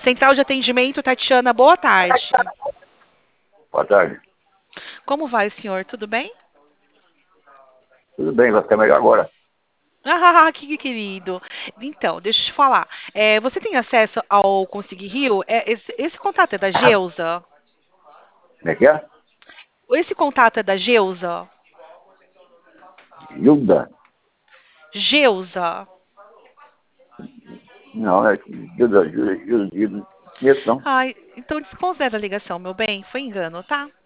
Central de Atendimento, Tatiana, boa tarde. Boa tarde. Como vai, senhor? Tudo bem? Tudo bem, vai ficar melhor agora. Ah, que querido. Então, deixa eu te falar. Você tem acesso ao Consegui Rio? Esse contato é da Geusa? Como é que é? Esse contato é da Geusa? Gilda? Geusa. Não, é Gilda, Gilda, conheço não. Ai, então desconsidera a ligação, meu bem. Foi engano, tá?